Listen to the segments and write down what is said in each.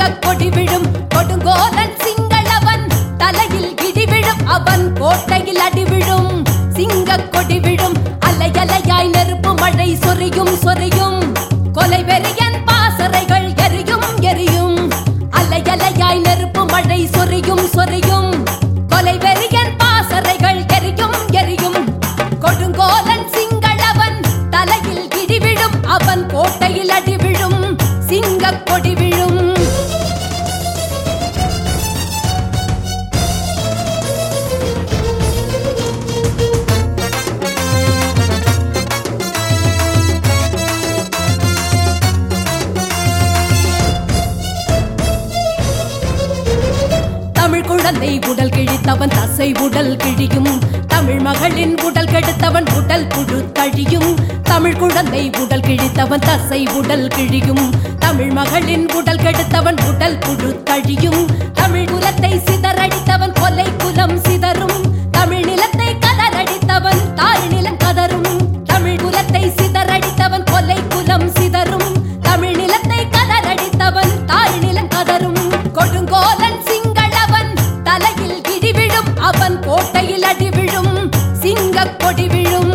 கொடி விழும் கொடுங்கோலன் சிங்களவன் தலையில் இடி விழும் அவன் கோட்டையில் அடி விழும் சிங்க கொடி விழும் அலையலையாய் நெருப்பு மழை சொரியும் சொரியும் கொலை வெறியன் பாசறைகள் எரியும் எரியும் அலையலையாய் நெருப்பு மழை சொரியும் சொரியும் கொலை வெறியன் பாசறைகள் எரியும் எரியும் கொடுங்கோலன் சிங்களவன் தலையில் இடி விழும் அவன் கோட்டையில் அடி விழும் சிங்க கொடி விழும் தமிழ் குழந்தை உடல் கிழித்தவன் தசை உடல் கிழியும் தமிழ் மகளின் உடல் கெடுத்தவன் உடல் புழு தழியும் தமிழ் குழந்தை உடல் கிழித்தவன் தசை உடல் கிழியும் தமிழ் மகளின் உடல் கெடுத்தவன் உடல் புழு தழியும் தமிழ் குலத்தை சிதறடித்தவன் கொலை குலம் சிதறும் தமிழ் நிலத்தை கதறடித்தவன் தாய் நிலம் கதறும் தமிழ் குலத்தை சிதறடித்தவன் கொலை குலம் சிதறும் தமிழ் நிலத்தை கதறடித்தவன் தாய் நிலம் கதறும் கொடுங்கோலன் சிங்களவன் தலையில் இடி விழும் அவன் கோட்டையில் அடி விழும் சிங்க கொடி விழும்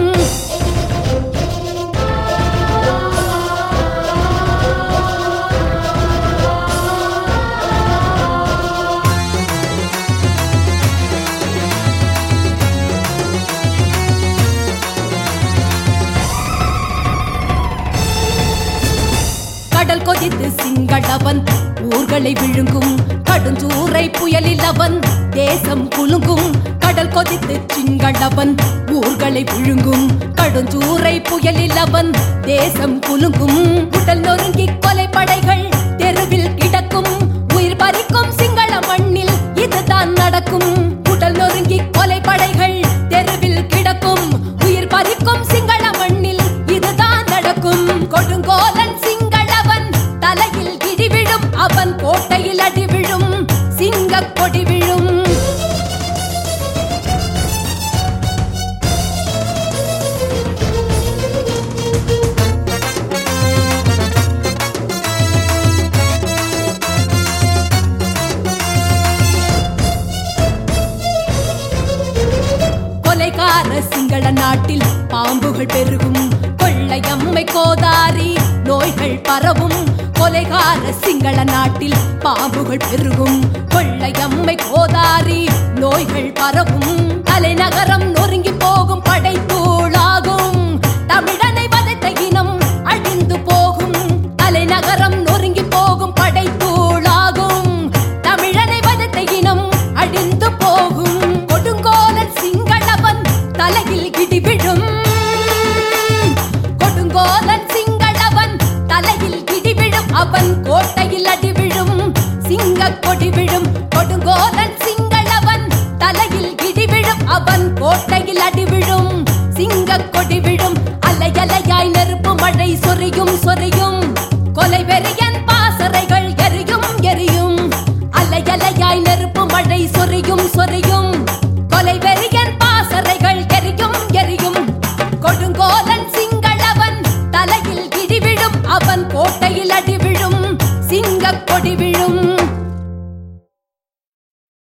கடல் கொதித்து சிங்களவன் ஊர்களை விழுங்கும் கடுஞ்சூறை புயலில் அவன் தேசம் குலுங்கும் கடல் கொதித்து சிங்களவன் ஊர்களை விழுங்கும் கடுஞ்சூறை புயலில் அவன் தேசம் குலுங்கும் உடல் நொறுங்கி கொலைப்படைகள் தெருவில் கிடக்கும் உயிர் பறிக்கும் சிங்கள மண்ணில் இதுதான் நடக்கும் உடல் நொறுங்கி கொலைப்படைகள் தெருவில் கிடக்கும் உயிர் பறிக்கும் சிங்கள மண்ணில் இதுதான் நடக்கும் கொடுங்கோலன் சிங்களவன் தலையில் இடி விழும் அவன் கோட்டையில் அடி விழும் சிங்க கொடி விழும் கொலைகார சிங்கள நாட்டில் பாம்புகள் பெருகும் கொள்ளையம்மை கோதாரி நோய்கள் பரவும் கொலைகார சிங்கள நாட்டில் பாம்புகள் பெருகும் கொள்ளையம்மை கோதாரி நோய்கள் பரவும் தலைநகரம் நொறுங்கி போகும் படைத்தூளாகும் தமிழனை வதைத்த இனம் அழிந்து போகும் தலைநகரம் நொறுங்கி போகும் படைத்தூளாகும் தமிழனை வதைத்த இனம் அழிந்து போகும் கொடுங்கோலன் சிங்களவன் தலையில் இடி விழும் கொடுங்கோலன் சிங்களவன் தலையில் இடி விழும் அவன் கோட்டையில் அடி விழும் சிங்க கொடி விழும் கொடுங்கோலன் சிங்களவன் தலையில் இடி விழும் அவன் கோட்டையில் அடி விழும் சிங்க கொடி விழும் அலையலையாய் நெருப்பு மழை சொரியும் சொரியும் கொலை வெறியன் பாசறைகள் எரியும் எரியும் அலையலையாய் நெருப்பு மழை சொரியும் சொரியும்